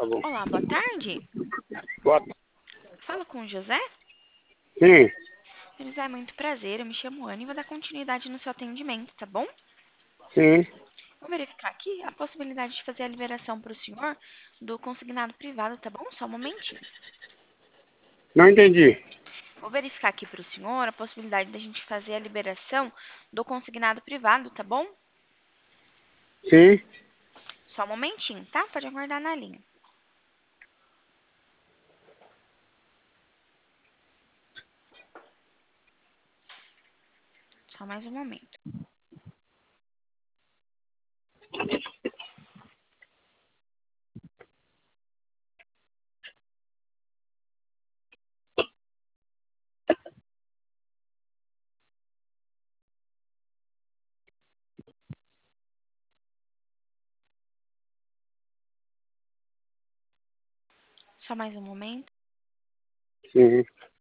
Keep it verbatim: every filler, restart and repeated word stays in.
Tá bom. Olá, boa tarde. Bota. Fala com o José. Sim, José, muito prazer. Eu me chamo Ana e vou dar continuidade no seu atendimento, tá bom? sim. Vou verificar aqui a possibilidade de fazer a liberação para o senhor do consignado privado, tá bom? Só um momentinho. Não entendi. Vou verificar aqui para o senhor a possibilidade da gente fazer a liberação do consignado privado, tá bom? Sim. Só um momentinho, tá? Pode aguardar na linha. Só mais um momento. Só mais um momento. Sim.